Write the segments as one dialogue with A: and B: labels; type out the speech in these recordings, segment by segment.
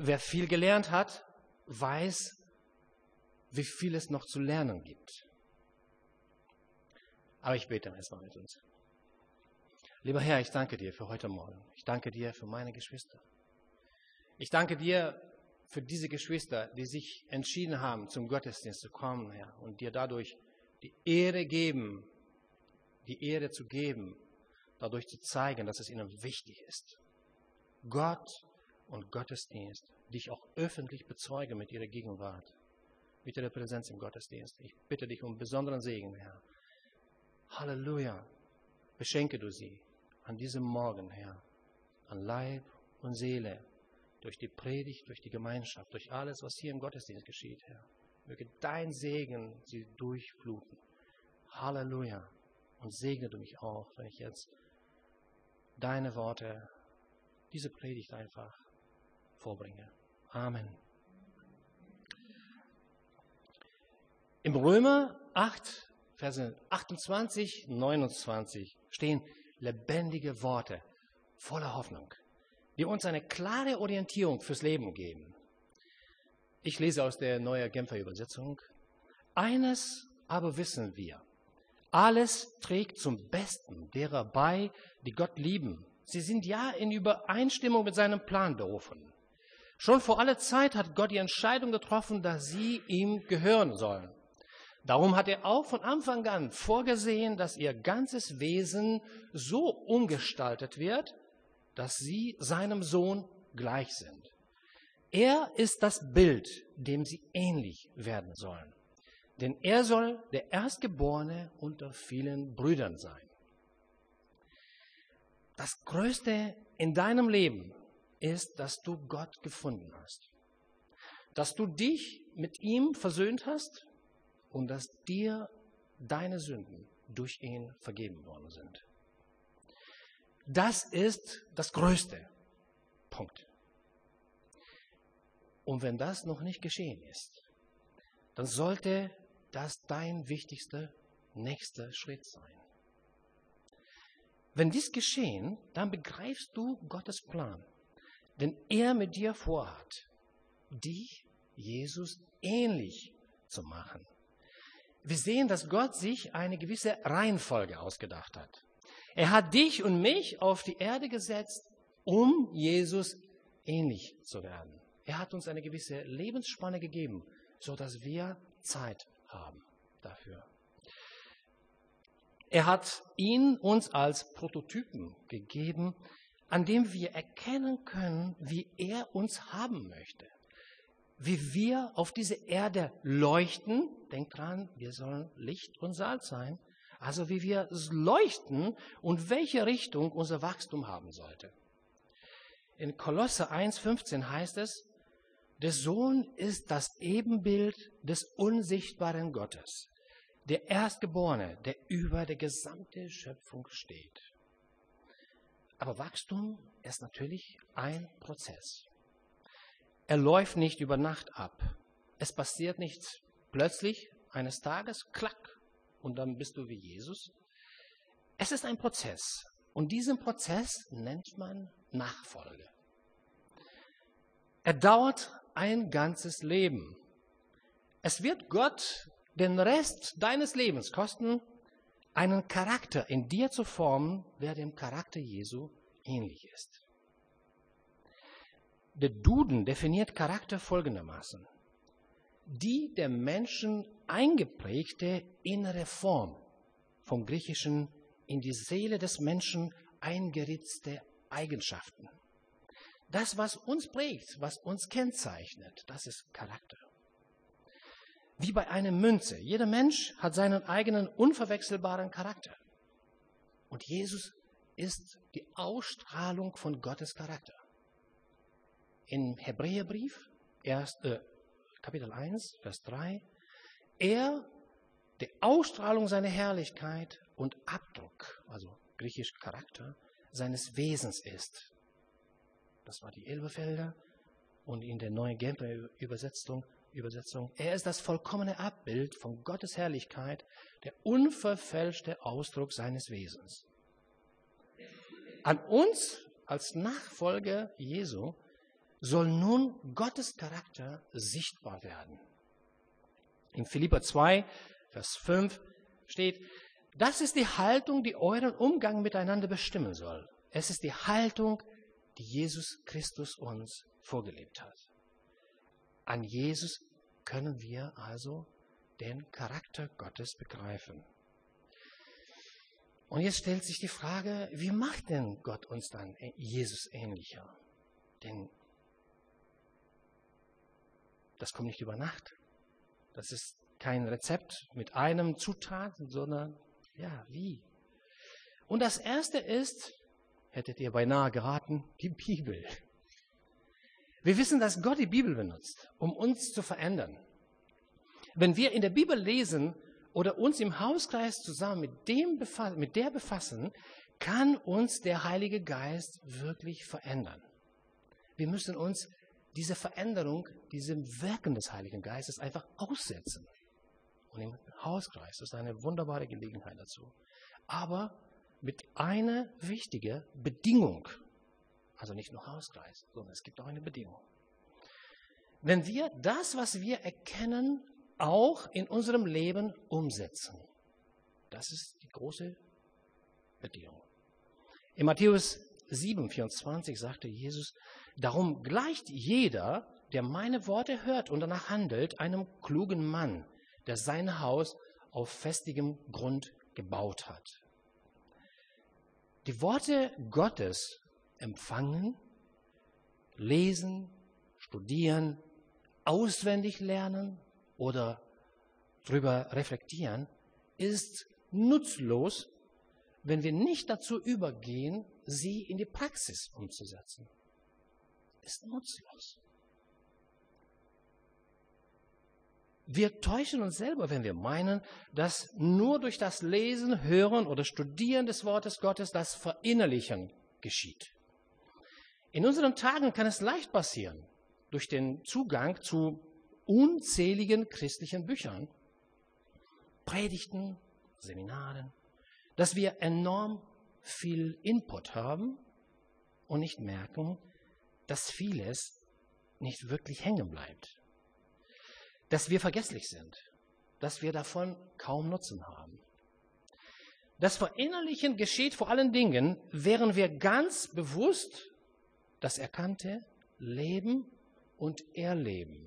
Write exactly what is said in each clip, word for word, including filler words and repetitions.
A: wer viel gelernt hat, weiß, wie viel es noch zu lernen gibt. Aber ich bete erstmal mit uns. Lieber Herr, ich danke dir für heute Morgen. Ich danke dir für meine Geschwister. Ich danke dir für diese Geschwister, die sich entschieden haben, zum Gottesdienst zu kommen, Herr, und dir dadurch die Ehre geben, die Ehre zu geben, dadurch zu zeigen, dass es ihnen wichtig ist. Gott und Gottesdienst, dich auch öffentlich bezeugen mit ihrer Gegenwart, mit ihrer Präsenz im Gottesdienst. Ich bitte dich um besonderen Segen, Herr. Halleluja. Beschenke du sie an diesem Morgen, Herr, an Leib und Seele, durch die Predigt, durch die Gemeinschaft, durch alles, was hier im Gottesdienst geschieht, Herr. Möge dein Segen sie durchfluten. Halleluja. Und segne du mich auch, wenn ich jetzt deine Worte, diese Predigt einfach vorbringe. Amen. Im Römer acht, Verse achtundzwanzig, neunundzwanzig stehen lebendige Worte voller Hoffnung, die uns eine klare Orientierung fürs Leben geben. Ich lese aus der Neuen Genfer Übersetzung. Eines aber wissen wir. Alles trägt zum Besten derer bei, die Gott lieben. Sie sind ja in Übereinstimmung mit seinem Plan berufen. Schon vor aller Zeit hat Gott die Entscheidung getroffen, dass sie ihm gehören sollen. Darum hat er auch von Anfang an vorgesehen, dass ihr ganzes Wesen so umgestaltet wird, dass sie seinem Sohn gleich sind. Er ist das Bild, dem sie ähnlich werden sollen. Denn er soll der Erstgeborene unter vielen Brüdern sein. Das Größte in deinem Leben ist, dass du Gott gefunden hast. Dass du dich mit ihm versöhnt hast und dass dir deine Sünden durch ihn vergeben worden sind. Das ist das Größte. Punkt. Und wenn das noch nicht geschehen ist, dann sollte das dein wichtigster nächster Schritt sein. Wenn dies geschehen, dann begreifst du Gottes Plan, den er mit dir vorhat, dich, Jesus, ähnlich zu machen. Wir sehen, dass Gott sich eine gewisse Reihenfolge ausgedacht hat. Er hat dich und mich auf die Erde gesetzt, um Jesus ähnlich zu werden. Er hat uns eine gewisse Lebensspanne gegeben, sodass wir Zeit haben dafür. Er hat ihn uns als Prototypen gegeben, an dem wir erkennen können, wie er uns haben möchte. Wie wir auf diese Erde leuchten, denkt dran, wir sollen Licht und Salz sein, also wie wir leuchten und welche Richtung unser Wachstum haben sollte. In Kolosser eins fünfzehn heißt es, der Sohn ist das Ebenbild des unsichtbaren Gottes, der Erstgeborene, der über der gesamten Schöpfung steht. Aber Wachstum ist natürlich ein Prozess. Er läuft nicht über Nacht ab. Es passiert nicht plötzlich eines Tages, klack, und dann bist du wie Jesus. Es ist ein Prozess. Und diesen Prozess nennt man Nachfolge. Er dauert ein ganzes Leben. Es wird Gott den Rest deines Lebens kosten, einen Charakter in dir zu formen, der dem Charakter Jesu ähnlich ist. Der Duden definiert Charakter folgendermaßen: die der Menschen eingeprägte innere Form, vom Griechischen in die Seele des Menschen eingeritzte Eigenschaften. Das, was uns prägt, was uns kennzeichnet, das ist Charakter. Wie bei einer Münze. Jeder Mensch hat seinen eigenen unverwechselbaren Charakter. Und Jesus ist die Ausstrahlung von Gottes Charakter. Im Hebräerbrief, erst, äh, Kapitel eins, Vers drei, er, die Ausstrahlung seiner Herrlichkeit und Abdruck, also griechisch Charakter, seines Wesens ist. Das war die Elberfelder und in der Neuen Genfer Übersetzung, Übersetzung, er ist das vollkommene Abbild von Gottes Herrlichkeit, der unverfälschte Ausdruck seines Wesens. An uns als Nachfolger Jesu soll nun Gottes Charakter sichtbar werden. In Philipper zwei, Vers fünf steht, das ist die Haltung, die euren Umgang miteinander bestimmen soll. Es ist die Haltung, die Jesus Christus uns vorgelebt hat. An Jesus können wir also den Charakter Gottes begreifen. Und jetzt stellt sich die Frage, wie macht denn Gott uns dann Jesus ähnlicher? Denn das kommt nicht über Nacht. Das ist kein Rezept mit einem Zutat, sondern ja, wie? Und das Erste ist, hättet ihr beinahe geraten, die Bibel. Wir wissen, dass Gott die Bibel benutzt, um uns zu verändern. Wenn wir in der Bibel lesen oder uns im Hauskreis zusammen mit, dem befassen, mit der befassen, kann uns der Heilige Geist wirklich verändern. Wir müssen uns diese Veränderung, diesem Wirken des Heiligen Geistes einfach aussetzen. Und im Hauskreis ist eine wunderbare Gelegenheit dazu. Aber mit einer wichtigen Bedingung. Also nicht nur Hauskreis, sondern es gibt auch eine Bedingung. Wenn wir das, was wir erkennen, auch in unserem Leben umsetzen. Das ist die große Bedingung. In Matthäus sieben, vierundzwanzig sagte Jesus, darum gleicht jeder, der meine Worte hört und danach handelt, einem klugen Mann, der sein Haus auf festigem Grund gebaut hat. Die Worte Gottes empfangen, lesen, studieren, auswendig lernen oder darüber reflektieren, ist nutzlos, wenn wir nicht dazu übergehen, sie in die Praxis umzusetzen. Ist nutzlos. Wir täuschen uns selber, wenn wir meinen, dass nur durch das Lesen, Hören oder Studieren des Wortes Gottes das Verinnerlichen geschieht. In unseren Tagen kann es leicht passieren, durch den Zugang zu unzähligen christlichen Büchern, Predigten, Seminaren, dass wir enorm viel Input haben und nicht merken, dass vieles nicht wirklich hängen bleibt. Dass wir vergesslich sind, dass wir davon kaum Nutzen haben. Das Verinnerlichen geschieht vor allen Dingen, während wir ganz bewusst das Erkannte leben und erleben.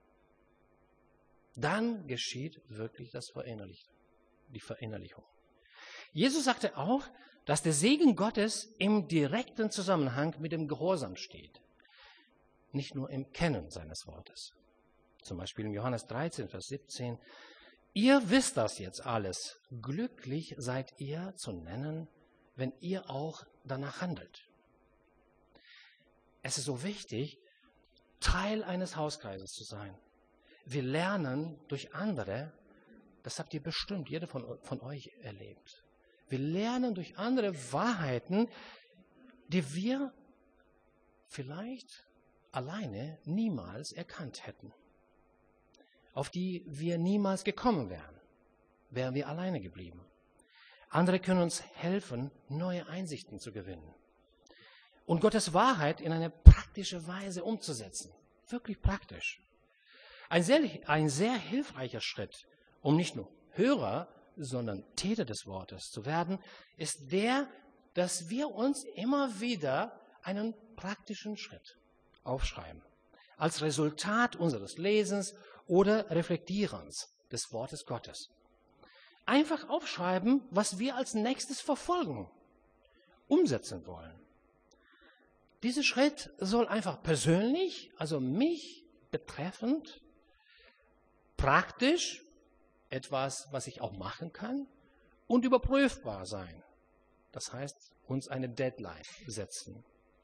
A: Dann geschieht wirklich das Verinnerlichen, die Verinnerlichung. Jesus sagte auch, dass der Segen Gottes im direkten Zusammenhang mit dem Gehorsam steht. Nicht nur im Kennen seines Wortes. Zum Beispiel in Johannes dreizehn, Vers siebzehn. Ihr wisst das jetzt alles. Glücklich seid ihr zu nennen, wenn ihr auch danach handelt. Es ist so wichtig, Teil eines Hauskreises zu sein. Wir lernen durch andere, das habt ihr bestimmt, jeder von, von euch erlebt. Wir lernen durch andere Wahrheiten, die wir vielleicht alleine niemals erkannt hätten. Auf die wir niemals gekommen wären, wären wir alleine geblieben. Andere können uns helfen, neue Einsichten zu gewinnen. Und Gottes Wahrheit in eine praktische Weise umzusetzen. Wirklich praktisch. Ein sehr, ein sehr hilfreicher Schritt, um nicht nur Hörer, sondern Täter des Wortes zu werden, ist der, dass wir uns immer wieder einen praktischen Schritt aufschreiben. Als Resultat unseres Lesens oder Reflektierens des Wortes Gottes. Einfach aufschreiben, was wir als nächstes verfolgen, umsetzen wollen. Dieser Schritt soll einfach persönlich, also mich betreffend, praktisch, etwas, was ich auch machen kann, und überprüfbar sein. Das heißt, uns eine Deadline setzen.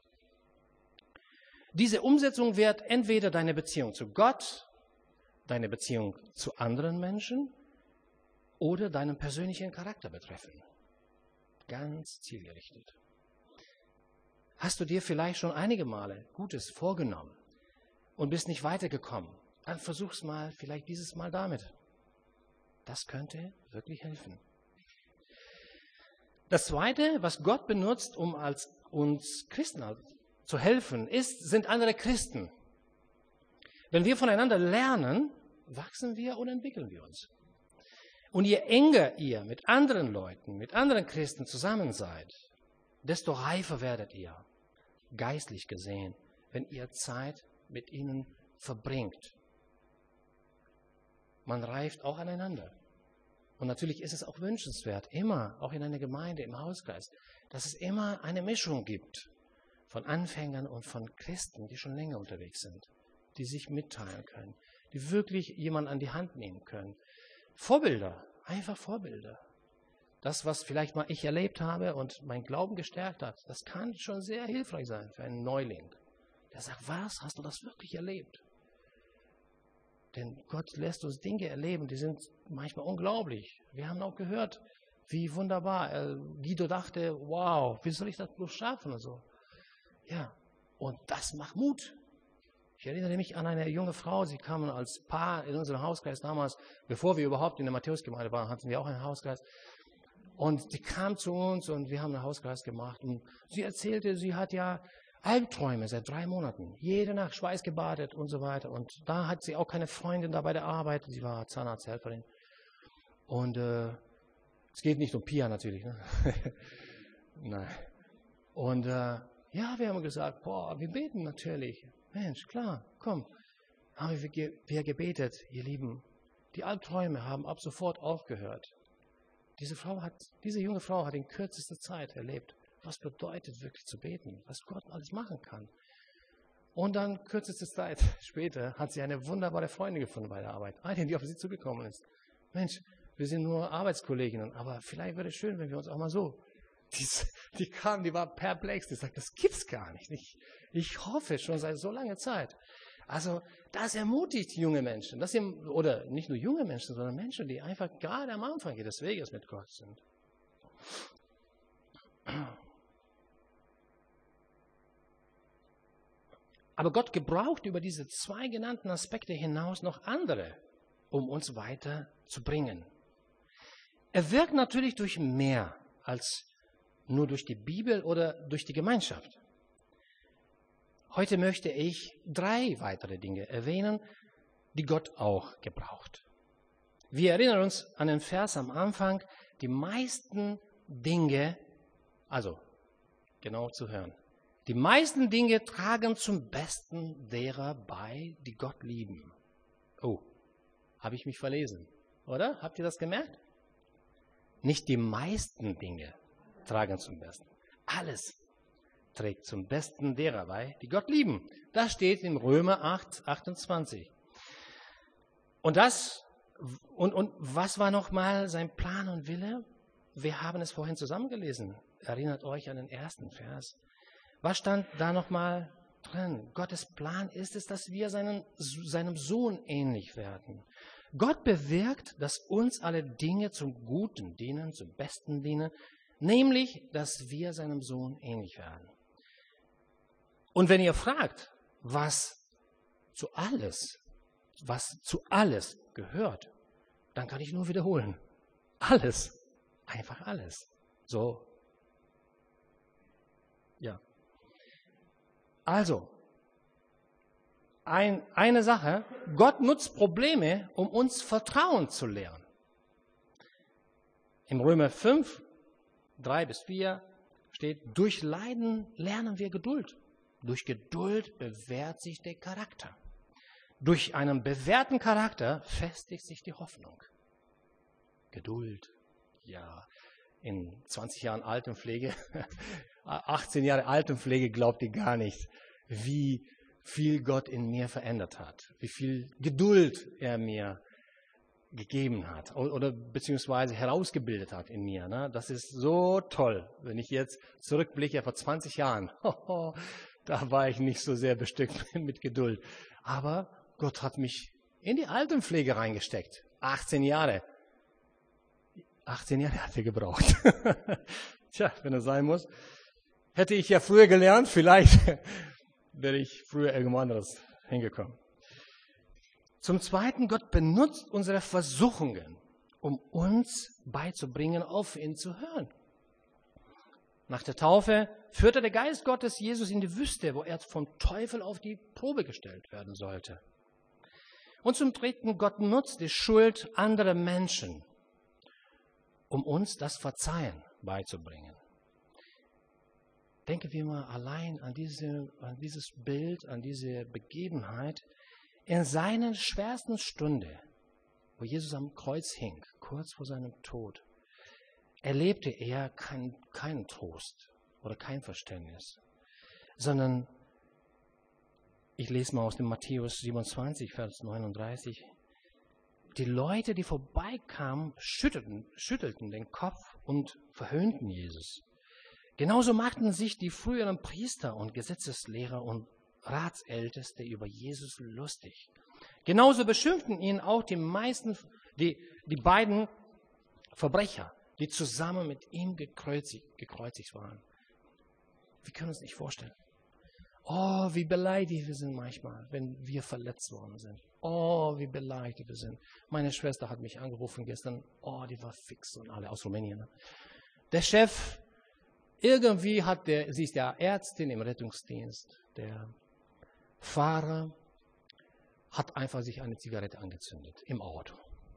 A: Diese Umsetzung wird entweder deine Beziehung zu Gott, deine Beziehung zu anderen Menschen oder deinen persönlichen Charakter betreffen. Ganz zielgerichtet. Hast du dir vielleicht schon einige Male Gutes vorgenommen und bist nicht weitergekommen? Dann versuch's mal, vielleicht dieses Mal damit. Das könnte wirklich helfen. Das Zweite, was Gott benutzt, um als uns Christen zu helfen, ist, sind andere Christen. Wenn wir voneinander lernen, wachsen wir und entwickeln wir uns. Und je enger ihr mit anderen Leuten, mit anderen Christen zusammen seid, desto reifer werdet ihr, geistlich gesehen, wenn ihr Zeit mit ihnen verbringt. Man reift auch aneinander. Und natürlich ist es auch wünschenswert, immer, auch in einer Gemeinde, im Hauskreis, dass es immer eine Mischung gibt von Anfängern und von Christen, die schon länger unterwegs sind, die sich mitteilen können, die wirklich jemanden an die Hand nehmen können. Vorbilder, einfach Vorbilder. Das, was vielleicht mal ich erlebt habe und mein Glauben gestärkt hat, das kann schon sehr hilfreich sein für einen Neuling. Der sagt, was, hast du das wirklich erlebt? Denn Gott lässt uns Dinge erleben, die sind manchmal unglaublich. Wir haben auch gehört, wie wunderbar. Guido dachte, wow, wie soll ich das bloß schaffen und so. Ja, und das macht Mut. Ich erinnere mich an eine junge Frau, sie kam als Paar in unseren Hauskreis damals, bevor wir überhaupt in der Matthäusgemeinde waren, hatten wir auch einen Hauskreis. Und die kam zu uns und wir haben einen Hauskreis gemacht. Und sie erzählte, sie hat ja Albträume seit drei Monaten. Jede Nacht schweißgebadet und so weiter. Und da hat sie auch keine Freundin da bei der Arbeit. Sie war Zahnarzthelferin. Und äh, es geht nicht um Pia natürlich. Ne? Nein. Und äh, ja, wir haben gesagt, boah, wir beten natürlich. Mensch, klar, komm. Haben wir, wir gebetet, ihr Lieben. Die Albträume haben ab sofort aufgehört. Diese Frau hat, diese junge Frau hat in kürzester Zeit erlebt, was bedeutet wirklich zu beten, was Gott alles machen kann. Und dann kürzeste Zeit später hat sie eine wunderbare Freundin gefunden bei der Arbeit. Eine, die auf sie zugekommen ist. Mensch, wir sind nur Arbeitskolleginnen, aber vielleicht wäre es schön, wenn wir uns auch mal so. Die, die kam, die war perplex, die sagt, das gibt's gar nicht. Ich, ich hoffe schon seit so langer Zeit. Also das ermutigt junge Menschen, das sind, oder nicht nur junge Menschen, sondern Menschen, die einfach gerade am Anfang des Weges mit Gott sind. Aber Gott gebraucht über diese zwei genannten Aspekte hinaus noch andere, um uns weiterzubringen. Er wirkt natürlich durch mehr als nur durch die Bibel oder durch die Gemeinschaft. Heute möchte ich drei weitere Dinge erwähnen, die Gott auch gebraucht. Wir erinnern uns an den Vers am Anfang, die meisten Dinge, also genau zu hören, die meisten Dinge tragen zum Besten derer bei, die Gott lieben. Oh, habe ich mich verlesen, oder? Habt ihr das gemerkt? Nicht die meisten Dinge tragen zum Besten. Alles trägt zum Besten derer bei, die Gott lieben. Das steht in Römer acht, achtundzwanzig. Und das, und, und was war nochmal sein Plan und Wille? Wir haben es vorhin zusammengelesen. Erinnert euch an den ersten Vers. Was stand da nochmal drin? Gottes Plan ist es, dass wir seinen, seinem Sohn ähnlich werden. Gott bewirkt, dass uns alle Dinge zum Guten dienen, zum Besten dienen, nämlich, dass wir seinem Sohn ähnlich werden. Und wenn ihr fragt, was zu alles, was zu alles gehört, dann kann ich nur wiederholen. Alles. Einfach alles. So. Ja. Also, ein, eine Sache, Gott nutzt Probleme, um uns Vertrauen zu lernen. Im Römer fünf, drei bis vier steht, durch Leiden lernen wir Geduld. Durch Geduld bewährt sich der Charakter. Durch einen bewährten Charakter festigt sich die Hoffnung. Geduld, ja, in zwanzig Jahren Altenpflege, achtzehn Jahre Altenpflege glaubt ihr gar nicht, wie viel Gott in mir verändert hat, wie viel Geduld er mir gegeben hat oder beziehungsweise herausgebildet hat in mir. Ne? Das ist so toll, wenn ich jetzt zurückblicke vor zwanzig Jahren. Da war ich nicht so sehr bestückt mit Geduld. Aber Gott hat mich in die Altenpflege reingesteckt. achtzehn Jahre. achtzehn Jahre hat er gebraucht. Tja, wenn es sein muss. Hätte ich ja früher gelernt, vielleicht wäre ich früher irgendwo anderes hingekommen. Zum Zweiten, Gott benutzt unsere Versuchungen, um uns beizubringen, auf ihn zu hören. Nach der Taufe führte der Geist Gottes Jesus in die Wüste, wo er vom Teufel auf die Probe gestellt werden sollte. Und zum Dritten, Gott nutzt die Schuld anderer Menschen, um uns das Verzeihen beizubringen. Denken wir mal allein an, diese, an dieses Bild, an diese Begebenheit. In seiner schwersten Stunde, wo Jesus am Kreuz hing, kurz vor seinem Tod, erlebte er keinen kein Trost oder kein Verständnis, sondern, ich lese mal aus dem Matthäus siebenundzwanzig, Vers neununddreißig, die Leute, die vorbeikamen, schüttelten, schüttelten den Kopf und verhöhnten Jesus. Genauso machten sich die früheren Priester und Gesetzeslehrer und Ratsälteste über Jesus lustig. Genauso beschimpften ihn auch die meisten, die, die beiden Verbrecher, die zusammen mit ihm gekreuzigt, gekreuzigt waren. Wir können uns nicht vorstellen. Oh, wie beleidigt wir sind manchmal, wenn wir verletzt worden sind. Oh, wie beleidigt wir sind. Meine Schwester hat mich angerufen gestern. Oh, die war fix und alle aus Rumänien. Ne? Der Chef, irgendwie hat der, sie ist ja Ärztin im Rettungsdienst. Der Fahrer hat einfach sich eine Zigarette angezündet im Auto.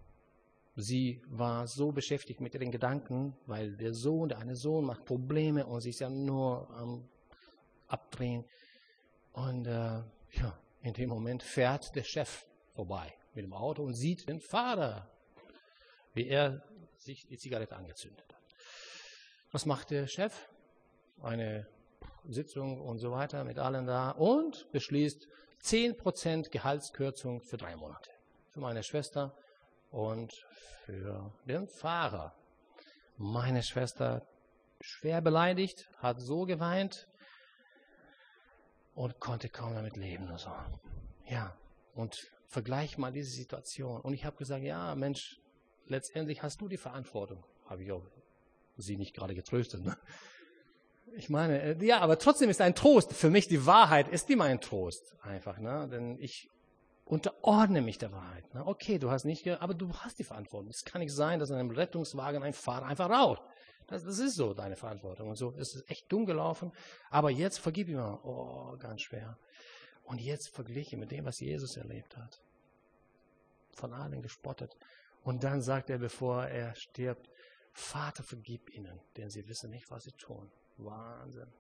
A: Sie war so beschäftigt mit ihren Gedanken, weil der Sohn, der eine Sohn macht Probleme und sie ist ja nur am Abdrehen. Und äh, ja, in dem Moment fährt der Chef vorbei mit dem Auto und sieht den Fahrer, wie er sich die Zigarette angezündet hat. Was macht der Chef? Eine Sitzung und so weiter mit allen da und beschließt zehn Prozent Gehaltskürzung für drei Monate. Für meine Schwester und für den Fahrer. Meine Schwester, schwer beleidigt, hat so geweint und konnte kaum damit leben. Also, ja, und vergleich mal diese Situation. Und ich habe gesagt, ja Mensch, letztendlich hast du die Verantwortung. Habe ich auch sie nicht gerade getröstet. Ne? Ich meine, ja, aber trotzdem ist ein Trost. Für mich die Wahrheit ist immer ein Trost. Einfach, ne? Denn ich unterordne mich der Wahrheit. Ne? Okay, du hast nicht, aber du hast die Verantwortung. Es kann nicht sein, dass in einem Rettungswagen ein Fahrer einfach raucht. Das, das ist so deine Verantwortung. Und so ist es echt dumm gelaufen. Aber jetzt vergib ihm mal. Oh, ganz schwer. Und jetzt verglichen mit dem, was Jesus erlebt hat. Von allen gespottet. Und dann sagt er, bevor er stirbt, Vater, vergib ihnen, denn sie wissen nicht, was sie tun. Wahnsinn.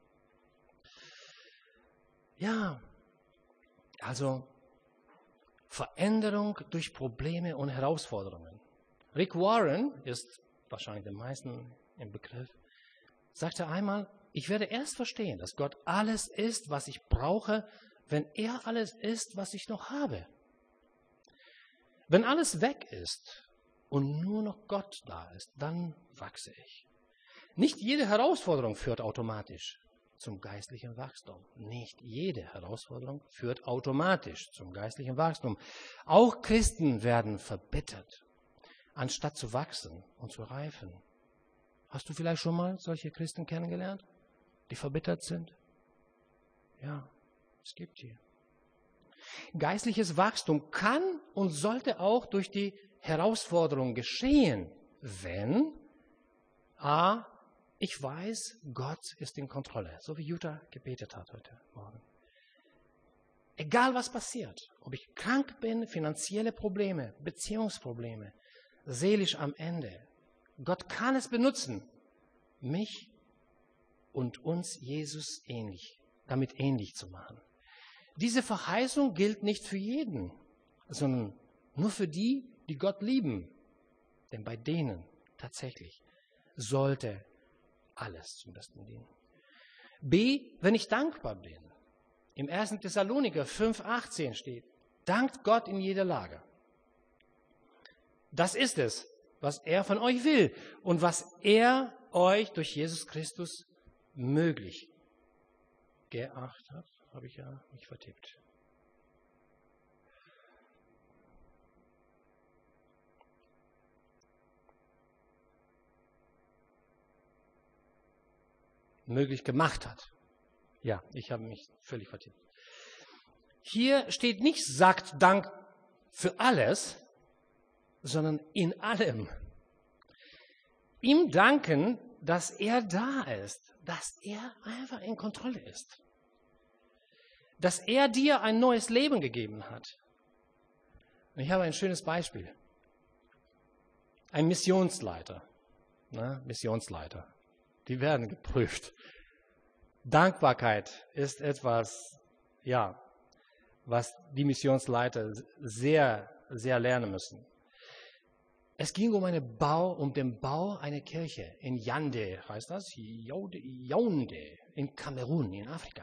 A: Ja, also Veränderung durch Probleme und Herausforderungen. Rick Warren ist wahrscheinlich den meisten im Begriff, sagte einmal, ich werde erst verstehen, dass Gott alles ist, was ich brauche, wenn er alles ist, was ich noch habe. Wenn alles weg ist und nur noch Gott da ist, dann wachse ich. Nicht jede Herausforderung führt automatisch zum geistlichen Wachstum. Nicht jede Herausforderung führt automatisch zum geistlichen Wachstum. Auch Christen werden verbittert, anstatt zu wachsen und zu reifen. Hast du vielleicht schon mal solche Christen kennengelernt, die verbittert sind? Ja, es gibt die. Geistliches Wachstum kann und sollte auch durch die Herausforderung geschehen, wenn a. ich weiß, Gott ist in Kontrolle, so wie Jutta gebetet hat heute Morgen. Egal was passiert, ob ich krank bin, finanzielle Probleme, Beziehungsprobleme, seelisch am Ende, Gott kann es benutzen, mich und uns Jesus ähnlich, damit ähnlich zu machen. Diese Verheißung gilt nicht für jeden, sondern nur für die, die Gott lieben. Denn bei denen tatsächlich sollte alles zum Besten dienen. B, wenn ich dankbar bin. Im ersten Thessaloniker fünf achtzehn steht, dankt Gott in jeder Lage. Das ist es, was er von euch will und was er euch durch Jesus Christus möglich gemacht hat. Habe ich ja nicht vertippt. Möglich gemacht hat. Ja, ich habe mich völlig vertippt. Hier steht nicht, sagt Dank für alles, sondern in allem. Ihm danken, dass er da ist, dass er einfach in Kontrolle ist. Dass er dir ein neues Leben gegeben hat. Und ich habe ein schönes Beispiel. Ein Missionsleiter. Ne? Missionsleiter. Die werden geprüft. Dankbarkeit ist etwas, ja, was die Missionsleiter sehr, sehr lernen müssen. Es ging um, eine Bau, um den Bau einer Kirche in Yaoundé, heißt das? Yaoundé, in Kamerun, in Afrika.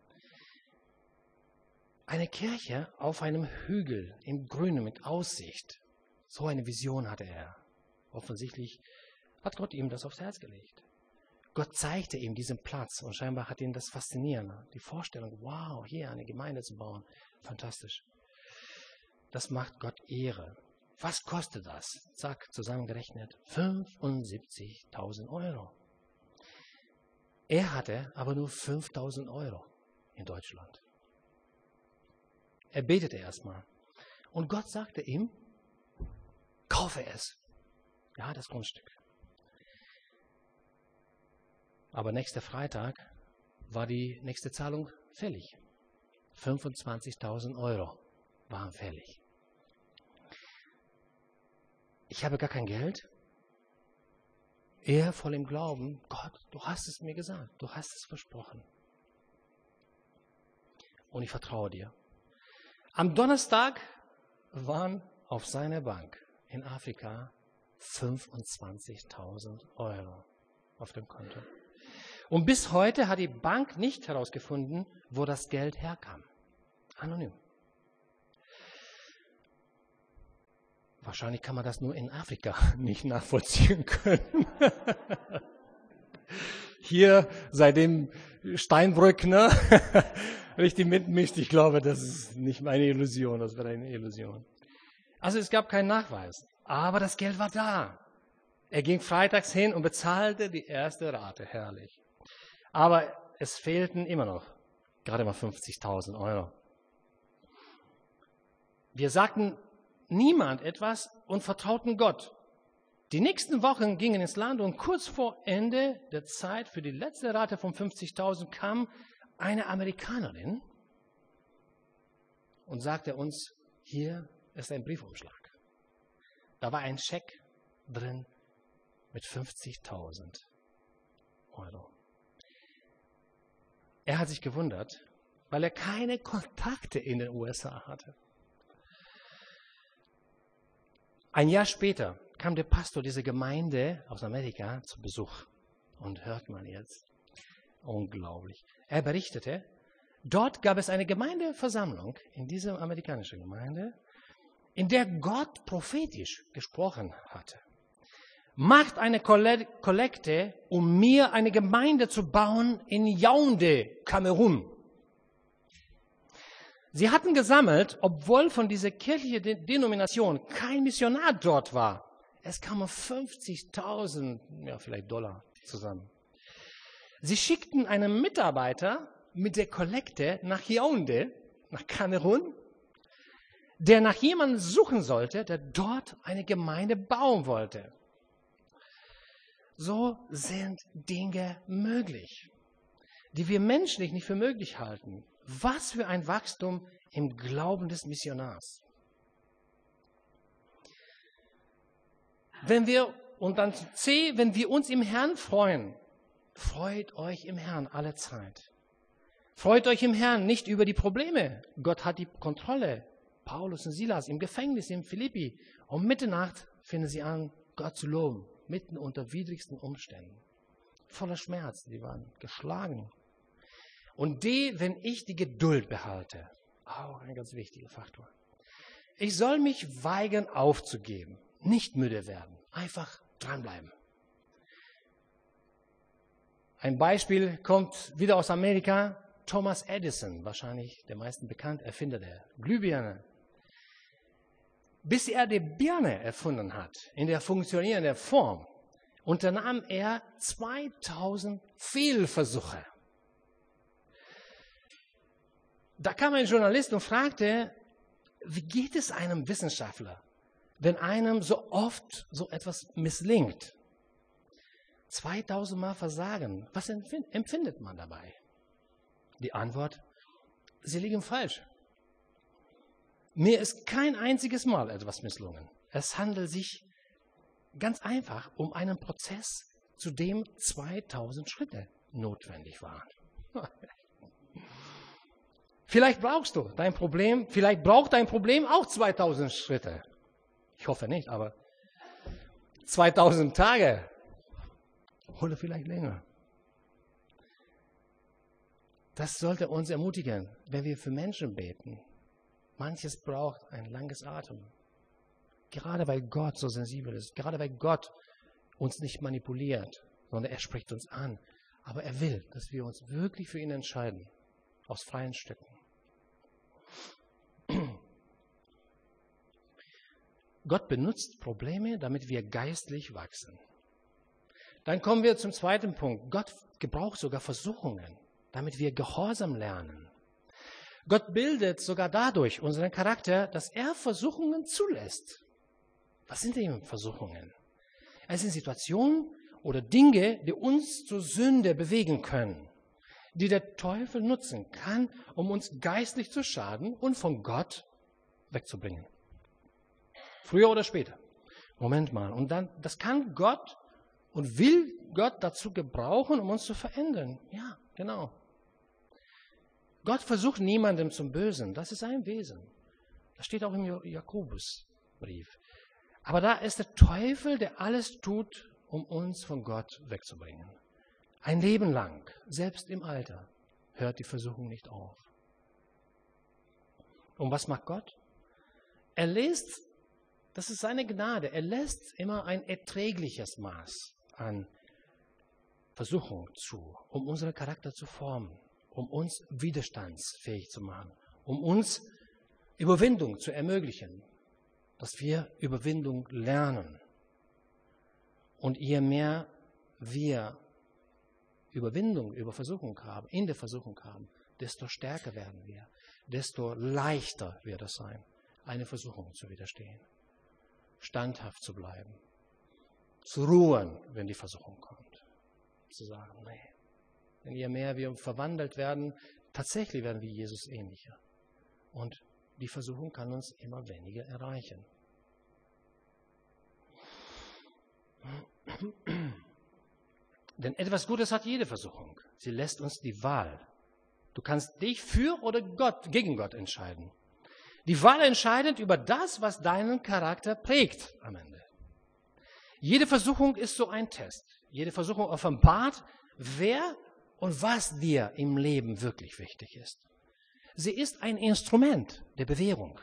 A: Eine Kirche auf einem Hügel im Grünen mit Aussicht. So eine Vision hatte er. Offensichtlich hat Gott ihm das aufs Herz gelegt. Gott zeigte ihm diesen Platz und scheinbar hat ihn das fasziniert. Die Vorstellung, wow, hier eine Gemeinde zu bauen, fantastisch. Das macht Gott Ehre. Was kostet das? Zack, zusammengerechnet, fünfundsiebzigtausend Euro. Er hatte aber nur fünftausend Euro in Deutschland. Er betete erstmal. Und Gott sagte ihm, kaufe es. Ja, das Grundstück. Aber nächster Freitag war die nächste Zahlung fällig. fünfundzwanzigtausend Euro waren fällig. Ich habe gar kein Geld. Er voll im Glauben, Gott, du hast es mir gesagt, du hast es versprochen. Und ich vertraue dir. Am Donnerstag waren auf seiner Bank in Afrika fünfundzwanzigtausend Euro auf dem Konto. Und bis heute hat die Bank nicht herausgefunden, wo das Geld herkam. Anonym. Wahrscheinlich kann man das nur in Afrika nicht nachvollziehen können. Hier seit dem Steinbrück, ne? Richtig mitmischt, ich glaube, das ist nicht meine Illusion, das wäre eine Illusion. Also es gab keinen Nachweis, aber das Geld war da. Er ging freitags hin und bezahlte die erste Rate, herrlich. Aber es fehlten immer noch gerade mal fünfzigtausend Euro. Wir sagten niemand etwas und vertrauten Gott. Die nächsten Wochen gingen ins Land und kurz vor Ende der Zeit für die letzte Rate von fünfzigtausend kam eine Amerikanerin und sagte uns, hier ist ein Briefumschlag. Da war ein Scheck drin mit fünfzigtausend Euro. Er hat sich gewundert, weil er keine Kontakte in den U S A hatte. Ein Jahr später kam der Pastor dieser Gemeinde aus Amerika zu Besuch. Und hört man jetzt, unglaublich. Er berichtete, dort gab es eine Gemeindeversammlung in dieser amerikanischen Gemeinde, in der Gott prophetisch gesprochen hatte. Macht eine Kollekte, um mir eine Gemeinde zu bauen in Yaoundé, Kamerun. Sie hatten gesammelt, obwohl von dieser kirchlichen Denomination kein Missionar dort war. Es kamen fünfzigtausend, ja vielleicht Dollar zusammen. Sie schickten einen Mitarbeiter mit der Kollekte nach Yaoundé, nach Kamerun, der nach jemandem suchen sollte, der dort eine Gemeinde bauen wollte. So sind Dinge möglich, die wir menschlich nicht für möglich halten. Was für ein Wachstum im Glauben des Missionars. Wenn wir, und dann C, wenn wir uns im Herrn freuen, freut euch im Herrn alle Zeit. Freut euch im Herrn nicht über die Probleme. Gott hat die Kontrolle. Paulus und Silas im Gefängnis in Philippi. Um Mitternacht fingen sie an, Gott zu loben. Mitten unter widrigsten Umständen. Voller Schmerz. Die waren geschlagen. Und D, wenn ich die Geduld behalte. Auch ein ganz wichtiger Faktor. Ich soll mich weigern aufzugeben. Nicht müde werden. Einfach dranbleiben. Ein Beispiel kommt wieder aus Amerika. Thomas Edison, wahrscheinlich der meisten bekannt, Erfinder der Glühbirne. Bis er die Birne erfunden hat, in der funktionierenden Form, unternahm er zweitausend Fehlversuche. Da kam ein Journalist und fragte, wie geht es einem Wissenschaftler, wenn einem so oft so etwas misslingt? zweitausend Mal versagen. Was empfindet man dabei? Die Antwort, sie liegen falsch. Mir ist kein einziges Mal etwas misslungen. Es handelt sich ganz einfach um einen Prozess, zu dem zweitausend Schritte notwendig waren. Vielleicht brauchst du dein Problem, vielleicht braucht dein Problem auch zweitausend Schritte. Ich hoffe nicht, aber zweitausend Tage oder vielleicht länger. Das sollte uns ermutigen, wenn wir für Menschen beten. Manches braucht ein langes Atem. Gerade weil Gott so sensibel ist, gerade weil Gott uns nicht manipuliert, sondern er spricht uns an. Aber er will, dass wir uns wirklich für ihn entscheiden, aus freien Stücken. Gott benutzt Probleme, damit wir geistlich wachsen. Dann kommen wir zum zweiten Punkt. Gott gebraucht sogar Versuchungen, damit wir Gehorsam lernen. Gott bildet sogar dadurch unseren Charakter, dass er Versuchungen zulässt. Was sind denn Versuchungen? Es sind Situationen oder Dinge, die uns zur Sünde bewegen können, die der Teufel nutzen kann, um uns geistlich zu schaden und von Gott wegzubringen. Früher oder später. Moment mal. Und dann, das kann Gott und will Gott dazu gebrauchen, um uns zu verändern. Ja, genau. Gott versucht niemandem zum Bösen. Das ist sein Wesen. Das steht auch im Jakobusbrief. Aber da ist der Teufel, der alles tut, um uns von Gott wegzubringen. Ein Leben lang, selbst im Alter, hört die Versuchung nicht auf. Und was macht Gott? Er lässt, das ist seine Gnade, er lässt immer ein erträgliches Maß an Versuchung zu, um unseren Charakter zu formen, um uns widerstandsfähig zu machen, um uns Überwindung zu ermöglichen, dass wir Überwindung lernen. Und je mehr wir Überwindung über Versuchung haben, in der Versuchung haben, desto stärker werden wir, desto leichter wird es sein, eine Versuchung zu widerstehen, standhaft zu bleiben, zu ruhen, wenn die Versuchung kommt, zu sagen, nee. Denn je mehr wir verwandelt werden, tatsächlich werden wir Jesus ähnlicher. Und die Versuchung kann uns immer weniger erreichen. Denn etwas Gutes hat jede Versuchung. Sie lässt uns die Wahl. Du kannst dich für oder Gott, gegen Gott entscheiden. Die Wahl entscheidet über das, was deinen Charakter prägt am Ende. Jede Versuchung ist so ein Test. Jede Versuchung offenbart, wer und was dir im Leben wirklich wichtig ist. Sie ist ein Instrument der Bewährung.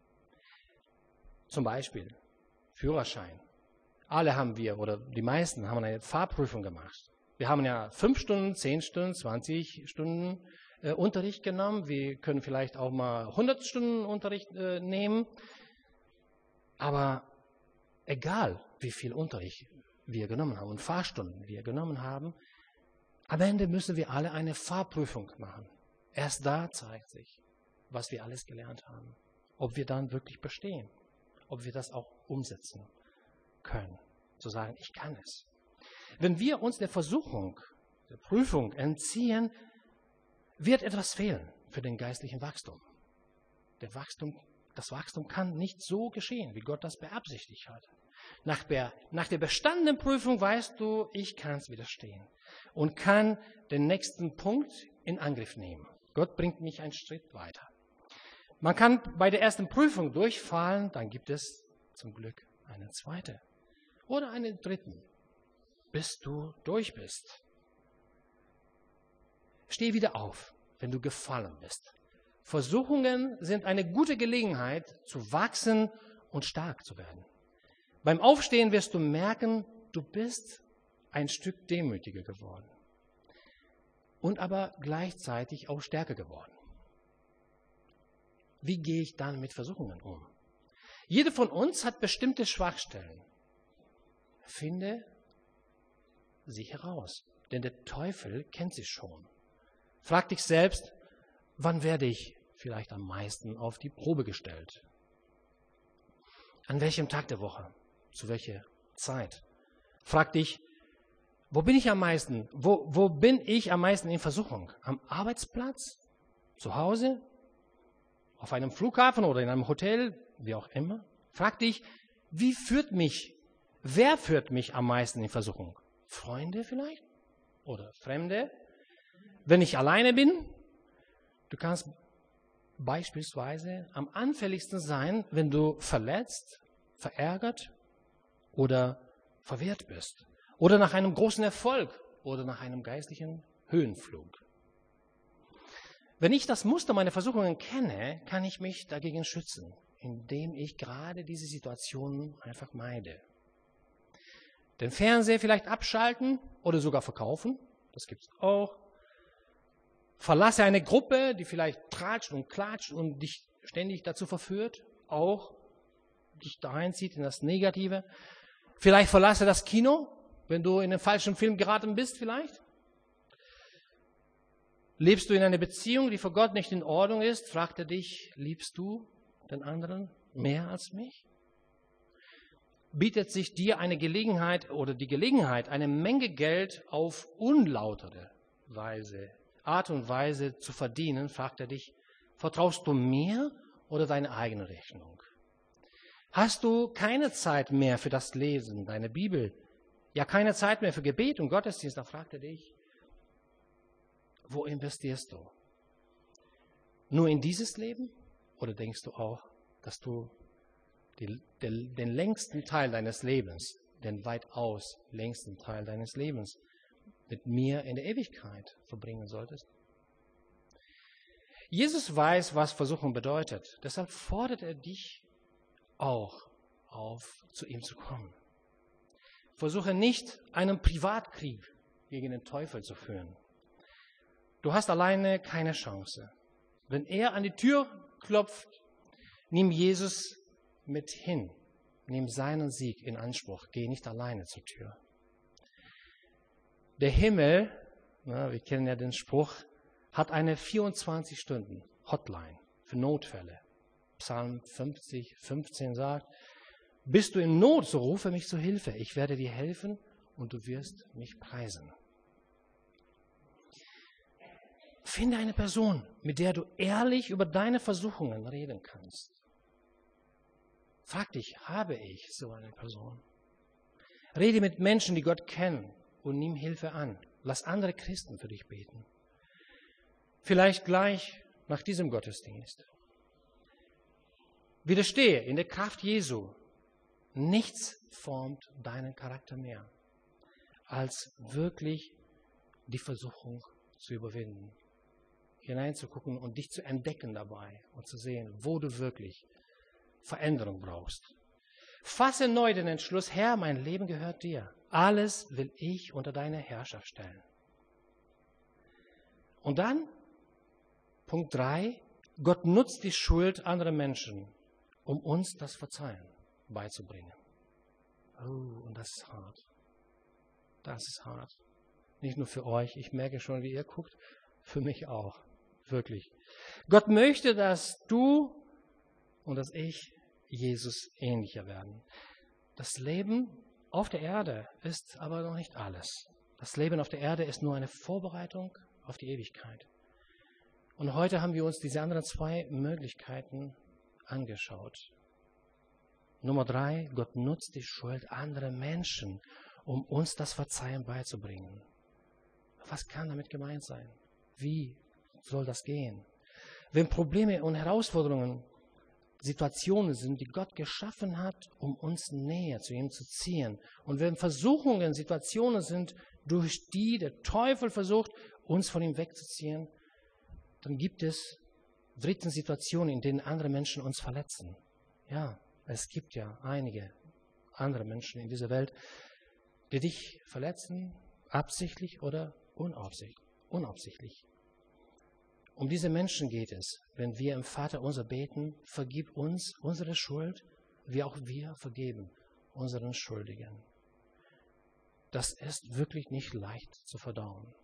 A: Zum Beispiel Führerschein. Alle haben wir, oder die meisten haben eine Fahrprüfung gemacht. Wir haben ja fünf Stunden, zehn Stunden, zwanzig Stunden äh, Unterricht genommen. Wir können vielleicht auch mal hundert Stunden Unterricht äh, nehmen. Aber egal, wie viel Unterricht wir genommen haben und Fahrstunden wir genommen haben, am Ende müssen wir alle eine Fahrprüfung machen. Erst da zeigt sich, was wir alles gelernt haben. Ob wir dann wirklich bestehen. Ob wir das auch umsetzen können. Zu sagen, ich kann es. Wenn wir uns der Versuchung, der Prüfung entziehen, wird etwas fehlen für den geistlichen Wachstum. Der Wachstum, das Wachstum kann nicht so geschehen, wie Gott das beabsichtigt hat. Nach der, nach der bestandenen Prüfung weißt du, ich kann es widerstehen und kann den nächsten Punkt in Angriff nehmen. Gott bringt mich einen Schritt weiter. Man kann bei der ersten Prüfung durchfallen, dann gibt es zum Glück eine zweite oder einen dritten, bis du durch bist. Steh wieder auf, wenn du gefallen bist. Versuchungen sind eine gute Gelegenheit, zu wachsen und stark zu werden. Beim Aufstehen wirst du merken, du bist ein Stück demütiger geworden und aber gleichzeitig auch stärker geworden. Wie gehe ich dann mit Versuchungen um? Jeder von uns hat bestimmte Schwachstellen. Finde sie heraus, denn der Teufel kennt sie schon. Frag dich selbst, wann werde ich vielleicht am meisten auf die Probe gestellt? An welchem Tag der Woche? Zu welcher Zeit? Frag dich, Wo bin ich am meisten? Wo, wo bin ich am meisten in Versuchung? Am Arbeitsplatz? Zu Hause? Auf einem Flughafen oder in einem Hotel? Wie auch immer. Frag dich, wie führt mich, wer führt mich am meisten in Versuchung? Freunde vielleicht? Oder Fremde? Wenn ich alleine bin? Du kannst beispielsweise am anfälligsten sein, wenn du verletzt, verärgert oder verwehrt bist. Oder nach einem großen Erfolg oder nach einem geistlichen Höhenflug. Wenn ich das Muster meiner Versuchungen kenne, kann ich mich dagegen schützen, indem ich gerade diese Situationen einfach meide. Den Fernseher vielleicht abschalten oder sogar verkaufen, das gibt es auch. Verlasse eine Gruppe, die vielleicht tratscht und klatscht und dich ständig dazu verführt, auch dich da reinzieht in das Negative. Vielleicht verlasse das Kino, wenn du in den falschen Film geraten bist vielleicht. Lebst du in einer Beziehung, die vor Gott nicht in Ordnung ist, fragt er dich, liebst du den anderen mehr als mich? Bietet sich dir eine Gelegenheit oder die Gelegenheit, eine Menge Geld auf unlautere Weise, Art und Weise zu verdienen, fragt er dich, vertraust du mir oder deine eigene Rechnung? Hast du keine Zeit mehr für das Lesen, deine Bibel, ja keine Zeit mehr für Gebet und Gottesdienst, dann fragt er dich, wo investierst du? Nur in dieses Leben? Oder denkst du auch, dass du die, den, den längsten Teil deines Lebens, den weitaus längsten Teil deines Lebens mit mir in der Ewigkeit verbringen solltest? Jesus weiß, was Versuchung bedeutet. Deshalb fordert er dich auch auf, zu ihm zu kommen. Versuche nicht, einen Privatkrieg gegen den Teufel zu führen. Du hast alleine keine Chance. Wenn er an die Tür klopft, nimm Jesus mit hin. Nimm seinen Sieg in Anspruch. Geh nicht alleine zur Tür. Der Himmel, na, wir kennen ja den Spruch, hat eine vierundzwanzig Stunden Hotline für Notfälle. Psalm fünfzig, fünfzehn sagt, bist du in Not, so rufe mich zu Hilfe. Ich werde dir helfen und du wirst mich preisen. Finde eine Person, mit der du ehrlich über deine Versuchungen reden kannst. Frag dich, habe ich so eine Person? Rede mit Menschen, die Gott kennen und nimm Hilfe an. Lass andere Christen für dich beten. Vielleicht gleich nach diesem Gottesdienst. Widerstehe in der Kraft Jesu. Nichts formt deinen Charakter mehr, als wirklich die Versuchung zu überwinden. Hineinzugucken und dich zu entdecken dabei und zu sehen, wo du wirklich Veränderung brauchst. Fasse neu den Entschluss, Herr, mein Leben gehört dir. Alles will ich unter deine Herrschaft stellen. Und dann, Punkt drei, Gott nutzt die Schuld anderer Menschen, um uns das Verzeihen beizubringen. Oh, und das ist hart. Das ist hart. Nicht nur für euch, ich merke schon, wie ihr guckt, für mich auch. Wirklich. Gott möchte, dass du und dass ich Jesus ähnlicher werden. Das Leben auf der Erde ist aber noch nicht alles. Das Leben auf der Erde ist nur eine Vorbereitung auf die Ewigkeit. Und heute haben wir uns diese anderen zwei Möglichkeiten angeschaut. Nummer drei, Gott nutzt die Schuld anderer Menschen, um uns das Verzeihen beizubringen. Was kann damit gemeint sein? Wie soll das gehen? Wenn Probleme und Herausforderungen Situationen sind, die Gott geschaffen hat, um uns näher zu ihm zu ziehen. Und wenn Versuchungen Situationen sind, durch die der Teufel versucht, uns von ihm wegzuziehen, dann gibt es drittens Situationen, in denen andere Menschen uns verletzen. Ja, es gibt ja einige andere Menschen in dieser Welt, die dich verletzen, absichtlich oder unabsichtlich. unabsichtlich. Um diese Menschen geht es, wenn wir im Vater unser beten, vergib uns unsere Schuld, wie auch wir vergeben unseren Schuldigen. Das ist wirklich nicht leicht zu verdauen.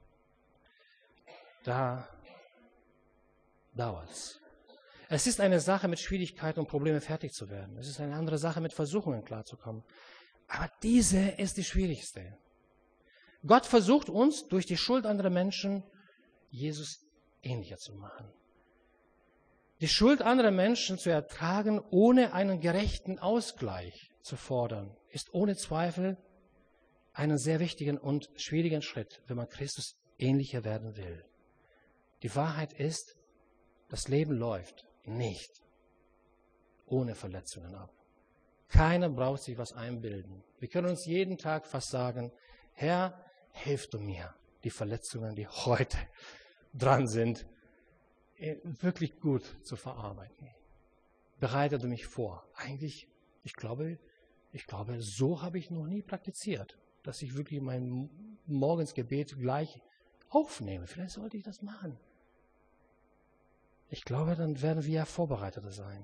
A: Da dauert es. Es ist eine Sache, mit Schwierigkeiten und Problemen fertig zu werden. Es ist eine andere Sache, mit Versuchungen klarzukommen. Aber diese ist die schwierigste. Gott versucht uns durch die Schuld anderer Menschen Jesus ähnlicher zu machen. Die Schuld anderer Menschen zu ertragen, ohne einen gerechten Ausgleich zu fordern, ist ohne Zweifel einen sehr wichtigen und schwierigen Schritt, wenn man Christus ähnlicher werden will. Die Wahrheit ist, das Leben läuft nicht ohne Verletzungen ab. Keiner braucht sich was einbilden. Wir können uns jeden Tag fast sagen, Herr, hilf du mir, die Verletzungen, die heute dran sind, wirklich gut zu verarbeiten. Bereite du mich vor. Eigentlich, ich glaube, ich glaube, so habe ich noch nie praktiziert, dass ich wirklich mein Morgensgebet gleich aufnehme. Vielleicht sollte ich das machen. Ich glaube, dann werden wir vorbereiteter sein.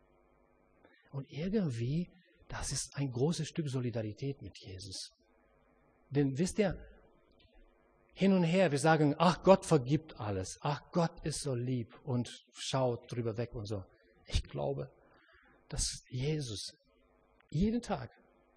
A: Und irgendwie, das ist ein großes Stück Solidarität mit Jesus. Denn wisst ihr, hin und her, wir sagen, ach Gott vergibt alles, ach Gott ist so lieb und schaut drüber weg und so. Ich glaube, dass Jesus jeden Tag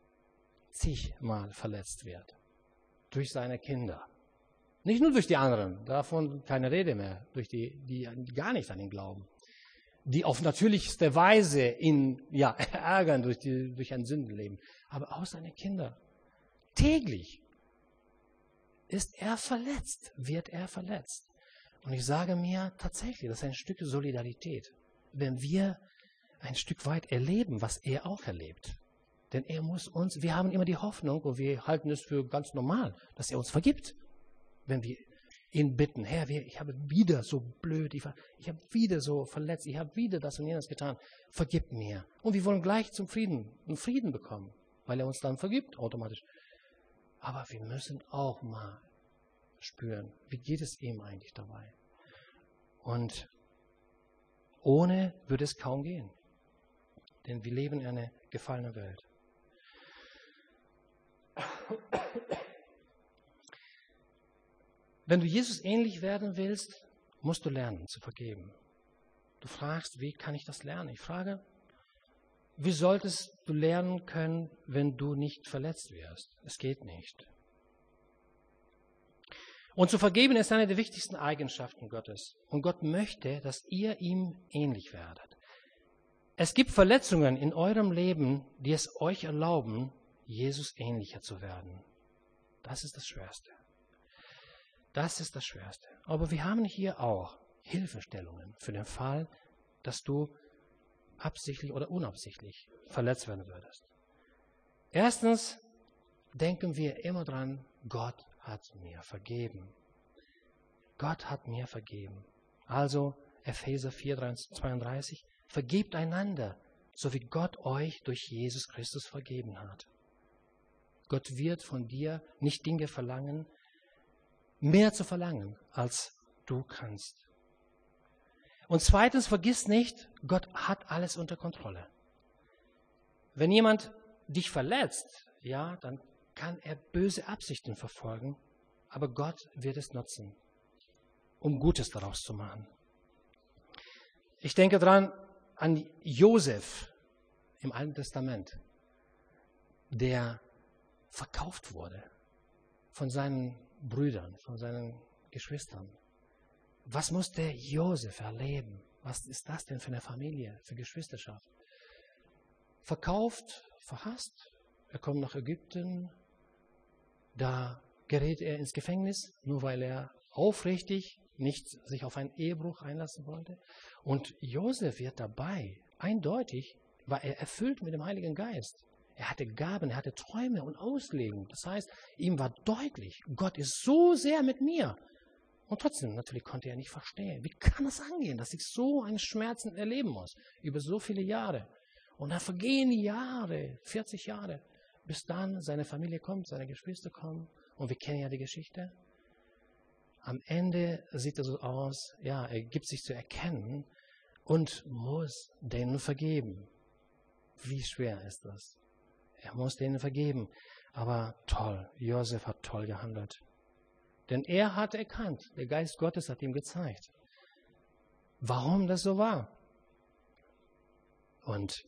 A: zigmal verletzt wird durch seine Kinder. Nicht nur durch die anderen, davon keine Rede mehr, durch die, die gar nicht an ihn glauben. Die auf natürlichste Weise ihn ja, ärgern durch, die, durch ein Sündenleben. Aber auch seine Kinder. Täglich ist er verletzt, wird er verletzt. Und ich sage mir tatsächlich, das ist ein Stück Solidarität, wenn wir ein Stück weit erleben, was er auch erlebt. Denn er muss uns, wir haben immer die Hoffnung und wir halten es für ganz normal, dass er uns vergibt. Wenn wir ihn bitten, Herr, ich habe wieder so blöd, ich, ich habe wieder so verletzt, ich habe wieder das und jenes getan, vergib mir. Und wir wollen gleich zum Frieden, einen Frieden bekommen, weil er uns dann vergibt automatisch. Aber wir müssen auch mal spüren, wie geht es ihm eigentlich dabei? Und ohne würde es kaum gehen. Denn wir leben in einer gefallenen Welt. Wenn du Jesus ähnlich werden willst, musst du lernen zu vergeben. Du fragst, wie kann ich das lernen? Ich frage, wie solltest du lernen können, wenn du nicht verletzt wirst? Es geht nicht. Und zu vergeben ist eine der wichtigsten Eigenschaften Gottes. Und Gott möchte, dass ihr ihm ähnlich werdet. Es gibt Verletzungen in eurem Leben, die es euch erlauben, Jesus ähnlicher zu werden. Das ist das Schwerste. Das ist das Schwerste. Aber wir haben hier auch Hilfestellungen für den Fall, dass du absichtlich oder unabsichtlich verletzt werden würdest. Erstens denken wir immer dran, Gott hat mir vergeben. Gott hat mir vergeben. Also Epheser vier, zweiunddreißig, vergebt einander, so wie Gott euch durch Jesus Christus vergeben hat. Gott wird von dir nicht Dinge verlangen, mehr zu verlangen, als du kannst. Und zweitens, vergiss nicht, Gott hat alles unter Kontrolle. Wenn jemand dich verletzt, ja, dann kann er böse Absichten verfolgen, aber Gott wird es nutzen, um Gutes daraus zu machen. Ich denke dran an Josef im Alten Testament, der verkauft wurde von seinen Brüdern, von seinen Geschwistern. Was musste Josef erleben? Was ist das denn für eine Familie, für Geschwisterschaft? Verkauft, verhasst. Er kommt nach Ägypten. Da gerät er ins Gefängnis, nur weil er aufrichtig nicht sich auf einen Ehebruch einlassen wollte. Und Josef wird dabei, eindeutig, war er erfüllt mit dem Heiligen Geist. Er hatte Gaben, er hatte Träume und Auslegungen. Das heißt, ihm war deutlich, Gott ist so sehr mit mir. Und trotzdem, natürlich konnte er nicht verstehen. Wie kann es angehen, dass ich so einen Schmerzen erleben muss, über so viele Jahre? Und dann vergehen die Jahre, vierzig Jahre, bis dann seine Familie kommt, seine Geschwister kommen. Und wir kennen ja die Geschichte. Am Ende sieht er so aus, ja, er gibt sich zu erkennen und muss denen vergeben. Wie schwer ist das? Er muss denen vergeben. Aber toll, Josef hat toll gehandelt. Denn er hat erkannt, der Geist Gottes hat ihm gezeigt, warum das so war. Und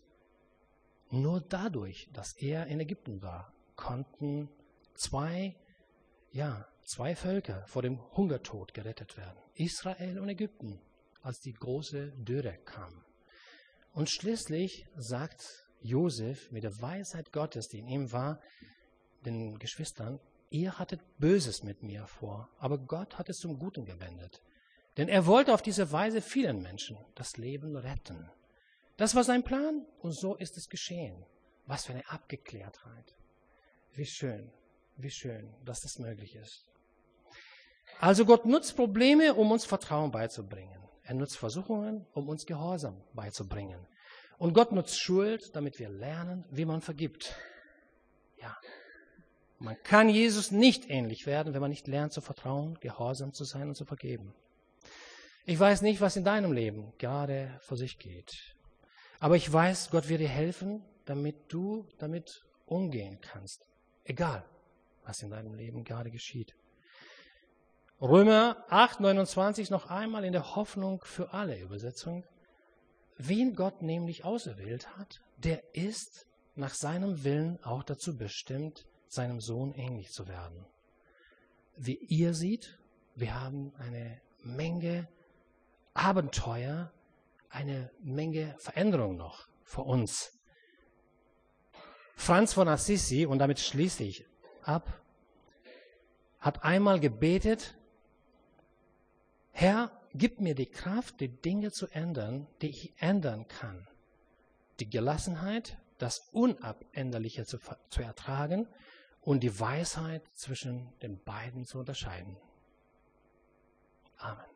A: nur dadurch, dass er in Ägypten war, konnten zwei ja, zwei Völker vor dem Hungertod gerettet werden. Israel und Ägypten, als die große Dürre kam. Und schließlich sagt Josef mit der Weisheit Gottes, die in ihm war, den Geschwistern, ihr hattet Böses mit mir vor, aber Gott hat es zum Guten gewendet. Denn er wollte auf diese Weise vielen Menschen das Leben retten. Das war sein Plan und so ist es geschehen. Was für eine Abgeklärtheit. Wie schön, wie schön, dass das möglich ist. Also Gott nutzt Probleme, um uns Vertrauen beizubringen. Er nutzt Versuchungen, um uns Gehorsam beizubringen. Und Gott nutzt Schuld, damit wir lernen, wie man vergibt. Ja, man kann Jesus nicht ähnlich werden, wenn man nicht lernt zu vertrauen, gehorsam zu sein und zu vergeben. Ich weiß nicht, was in deinem Leben gerade vor sich geht. Aber ich weiß, Gott wird dir helfen, damit du damit umgehen kannst. Egal, was in deinem Leben gerade geschieht. Römer acht, neunundzwanzig noch einmal in der Hoffnung für alle Übersetzung. Wen Gott nämlich auserwählt hat, der ist nach seinem Willen auch dazu bestimmt, seinem Sohn ähnlich zu werden. Wie ihr seht, wir haben eine Menge Abenteuer, eine Menge Veränderung noch vor uns. Franz von Assisi, und damit schließe ich ab, hat einmal gebetet, Herr, gib mir die Kraft, die Dinge zu ändern, die ich ändern kann. Die Gelassenheit, das Unabänderliche zu, zu ertragen und die Weisheit zwischen den beiden zu unterscheiden. Amen.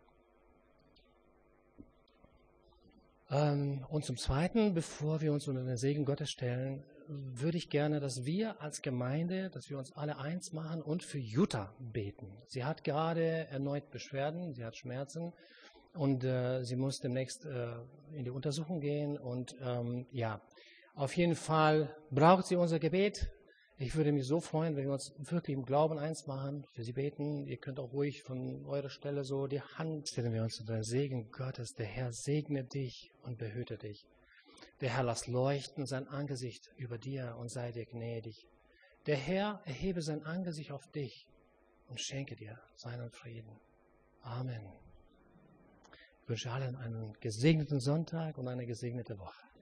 A: Ähm, und zum Zweiten, bevor wir uns unter den Segen Gottes stellen, würde ich gerne, dass wir als Gemeinde, dass wir uns alle eins machen und für Jutta beten. Sie hat gerade erneut Beschwerden, sie hat Schmerzen und äh, sie muss demnächst äh, in die Untersuchung gehen. Und ähm, ja, auf jeden Fall braucht sie unser Gebet. Ich würde mich so freuen, wenn wir uns wirklich im Glauben eins machen, für sie beten. Ihr könnt auch ruhig von eurer Stelle so die Hand stellen wir uns unter den Segen Gottes. Der Herr segne dich und behüte dich. Der Herr lass leuchten sein Angesicht über dir und sei dir gnädig. Der Herr erhebe sein Angesicht auf dich und schenke dir seinen Frieden. Amen. Ich wünsche allen einen gesegneten Sonntag und eine gesegnete Woche.